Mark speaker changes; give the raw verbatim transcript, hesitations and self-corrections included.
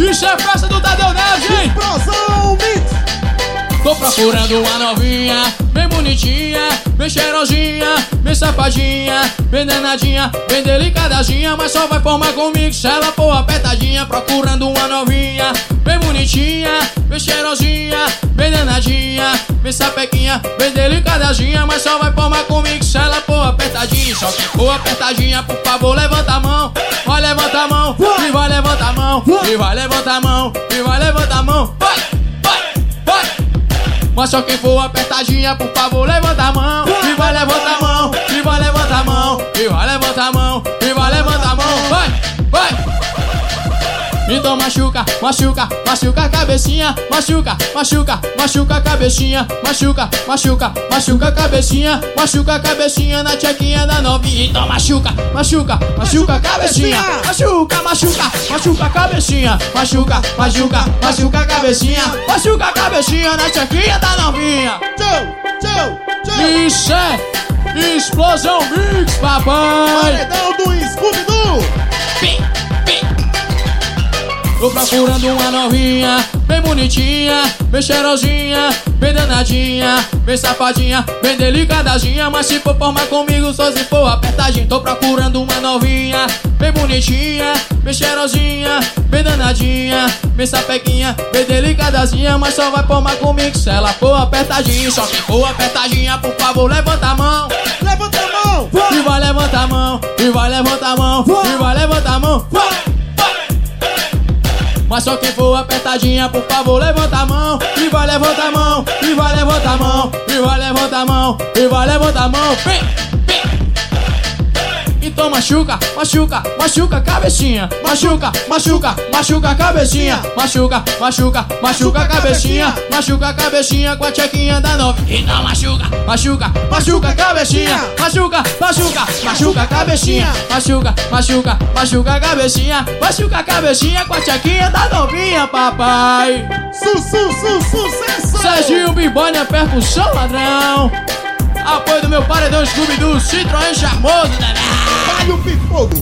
Speaker 1: Isso é festa do Tadeu Neves, hein?
Speaker 2: Explosão Mix.
Speaker 1: Tô procurando uma novinha, bem bonitinha, bem cheirosinha, bem safadinha, bem danadinha, bem delicadazinha, mas só vai formar comigo se ela for apertadinha. Procurando uma novinha, bem bonitinha, bem cheirosinha, bem danadinha, bem sapequinha, bem delicadazinha, mas só vai formar comigo se ela for apertadinha. Só que for apertadinha, por favor, levanta a mão. Vai, levanta a mão, e vai, levanta a mão, e vai, levanta a mão, e vai, levanta a mão. Vai, vai, vai. Mas só quem for apertadinha, por favor, levanta a mão. E vai, levanta a mão, e vai, levanta a mão, e vai, levanta a mão, e vai, levanta a mão. Vai, vai. Então machuca, machuca, machuca a cabecinha. Machuca, machuca, machuca a cabecinha. Machuca, machuca, machuca a cabecinha. Machuca a cabecinha na tchequinha da novinha. Então machuca, machuca, machuca a cabecinha. Machuca, machuca, machuca a cabecinha. Machuca, machuca, machuca a cabecinha. Machuca a cabecinha na tchequinha da novinha.
Speaker 2: Tchau, tchau, tchau.
Speaker 1: Isso é Explosão Mix, papai.
Speaker 2: Paredão do Scooby-Doo.
Speaker 1: Pim, pim. Tô procurando uma novinha, bem bonitinha, bem cheirosinha, bem danadinha, bem safadinha, bem delicadazinha, mas se for formar comigo só se for apertadinho. Tô procurando uma novinha, bem bonitinha, bem cheirosinha, bem danadinha, bem sapequinha, bem delicadazinha, mas só vai formar comigo se ela for apertadinha. Só que for apertadinha, por favor, levanta a mão.
Speaker 2: Levanta a mão.
Speaker 1: E vai, levanta a mão, e vai, levanta a mão, e vai, levanta a mão. Vai. Mas só quem for apertadinha, por favor, levanta a mão. E vai, levanta a mão, e vai, levanta a mão, e vai, levanta a mão, e vai, levanta a mão. Vem, vem. Então machuca, machuca, machuca a cabecinha. Machuca, machuca, machuca a cabecinha. Machuca, machuca, machuca a cabecinha. Machuca a cabecinha com a tchequinha da novinha. Então machuca, machuca, machuca a cabecinha. Machuca, machuca, machuca a cabecinha. Machuca, machuca, machuca a cabecinha. Machuca a cabecinha com a tchequinha da novinha, papai.
Speaker 2: Su, su, su, sucesso.
Speaker 1: Serginho B-Boy na percussão, ladrão. Apoio do meu paredão Scooby-Doo, Citroën charmoso, né?
Speaker 2: Vai o pifogo.